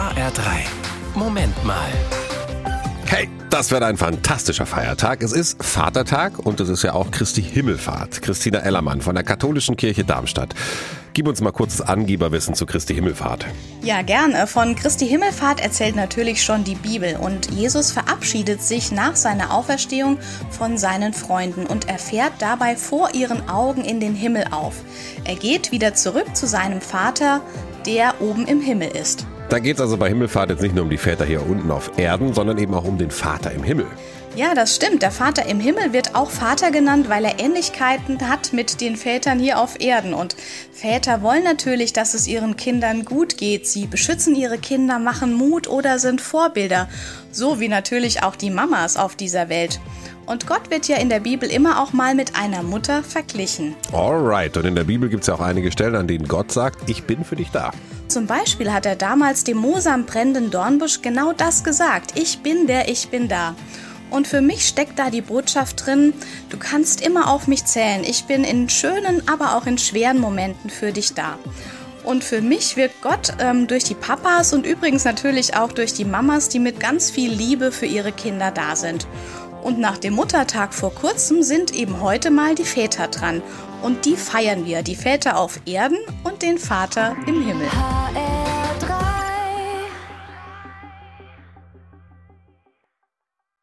HR3. Moment mal. Hey, das wird ein fantastischer Feiertag. Es ist Vatertag und es ist ja auch Christi Himmelfahrt. Christina Ellermann von der Katholischen Kirche Darmstadt. Gib uns mal kurzes Angeberwissen zu Christi Himmelfahrt. Ja, gerne. Von Christi Himmelfahrt erzählt natürlich schon die Bibel. Und Jesus verabschiedet sich nach seiner Auferstehung von seinen Freunden und er fährt dabei vor ihren Augen in den Himmel auf. Er geht wieder zurück zu seinem Vater, der oben im Himmel ist. Da geht es also bei Himmelfahrt jetzt nicht nur um die Väter hier unten auf Erden, sondern eben auch um den Vater im Himmel. Ja, das stimmt. Der Vater im Himmel wird auch Vater genannt, weil er Ähnlichkeiten hat mit den Vätern hier auf Erden. Und Väter wollen natürlich, dass es ihren Kindern gut geht. Sie beschützen ihre Kinder, machen Mut oder sind Vorbilder. So wie natürlich auch die Mamas auf dieser Welt. Und Gott wird ja in der Bibel immer auch mal mit einer Mutter verglichen. Alright, und in der Bibel gibt es ja auch einige Stellen, an denen Gott sagt, ich bin für dich da. Zum Beispiel hat er damals dem Mose am brennenden Dornbusch genau das gesagt. Ich bin der, ich bin da. Und für mich steckt da die Botschaft drin, du kannst immer auf mich zählen. Ich bin in schönen, aber auch in schweren Momenten für dich da. Und für mich wirkt Gott durch die Papas und übrigens natürlich auch durch die Mamas, die mit ganz viel Liebe für ihre Kinder da sind. Und nach dem Muttertag vor kurzem sind eben heute mal die Väter dran. Und die feiern wir, die Väter auf Erden und den Vater im Himmel.